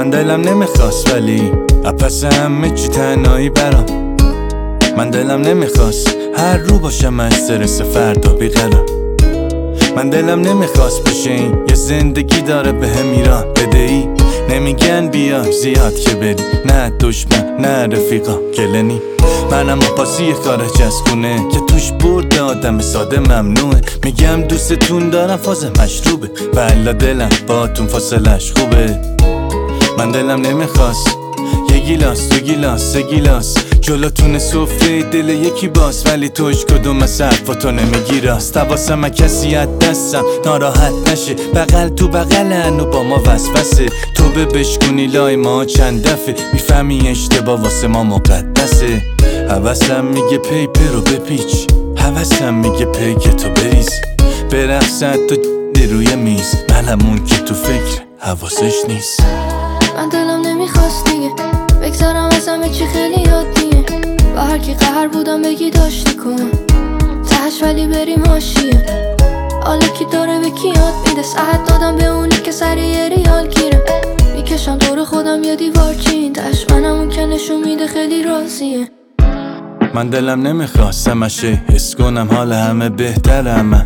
من دلم نمیخواست ولی پس همه چی تنهایی برام. من دلم نمیخواست هر رو باشم استرس فردا بیقرار. من دلم نمیخواست بشه این یه زندگی داره به هم ایران بدهی. نمیگن بیا زیاد که بری، نه دشمن نه رفیقا گلنی. منم پاسی خارج از خونه که توش برد آدم ساده ممنوعه. میگم دوستتون دارم فاز مشروبه، والا دلم باتون فاصلش خوبه. من دلم نمیخواست یه گیلاس، دو گیلاس، سه گیلاس جلوتون سفره دل یکی باز، ولی توش کدوم از حرفاتو نمیگی راست. حواسم کسی از دستم ناراحت نشه، بغل تو بغلن و با ما وسوسه. تو بشکنی لای ما چند دفعه، میفهمی اشتباه واسه ما مقدسه. حواسم میگه پیپر رو بپیچ، حواسم میگه پیک تو بریز، برقصد تو روی میز، منم اون که تو فکر حواسش نیست. من دلم نمیخواست دیگه بگذارم از همه چی خیلی عادیه. با هر کی قهر بودم بگی داشتی کن تهش، ولی بریم حاشیه. حالا کی داره به کی یاد میده، ساعت دادم به اونی که سر یه ریال گیره. میکشم دور خودم یه دیوار چین تهش، منم اون که نشون میده خیلی راضیه. من دلم نمیخواست همشه حس کنم حال همه بهترم.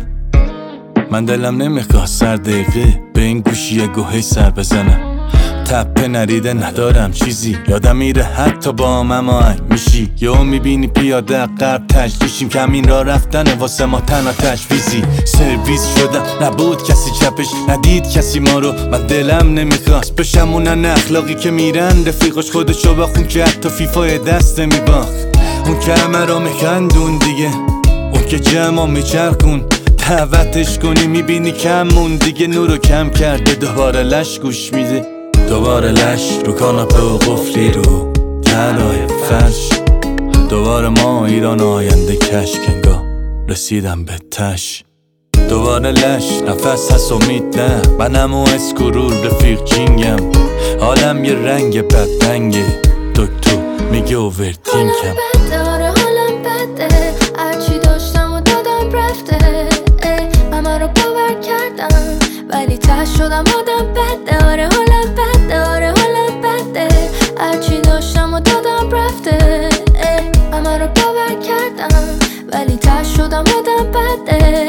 من دلم نمیخواست سر دقیقه به این گوشی گوهی سر بزنم. تپه نریده ندارم چیزی، یادم میره حتی با هم آهنگ میشی. یهو میبینی پیاده قرب تجلیشیم، کمین را رفتن واسه ما تنها تجویزی. سرویس شدم نبود کسی چپش، ندید کسی ما رو. من دلم نمیخواست بشم اونن اخلاقی که میرن رفیقش خودشو بخون که حتی فیفای دست میباخت. اون که همه را میکندون دیگه، اون که جمع میچرخون دعوتش کنی میبینی کمون دیگه. نورو کم کرده دوباره لش گوش میده، دوباره لش رو کاناپه و قفلی رو تلای فرش. دوباره ما ایران آینده کشک انگار رسیدم به تش. دوباره لش نفس هست امید نه، منم و اسکرول رفیق جینگم. حالم یه رنگ بدرنگه، دکتر میگه اوورتینکم. آره حالم بده، هرچی داشتم و دادم رفته. همه رو باور کردم ولی ته شدم آدم بده. آره حالم بده، آره حالم بده، هرچی داشتم و دادم رفته. همه رو باور کردم ولی ته شدم آدم بده.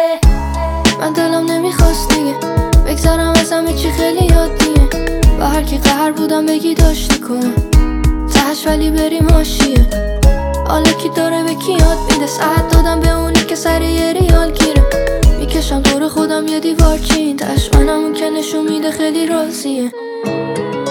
من دلم نمیخواست دیگه بگذارم از همه چی خیلی عادیه. با هر کی قهر بودم بگی داشتی کن تهش، ولی بریم حاشیه. حالا کی داره به کی یاد میده، ساعت دادم به اونی که سر یه ریال گیره. میکشم دور خودم یه دیوار چین تهش، منم اون که نشون میده خیلی راضیه.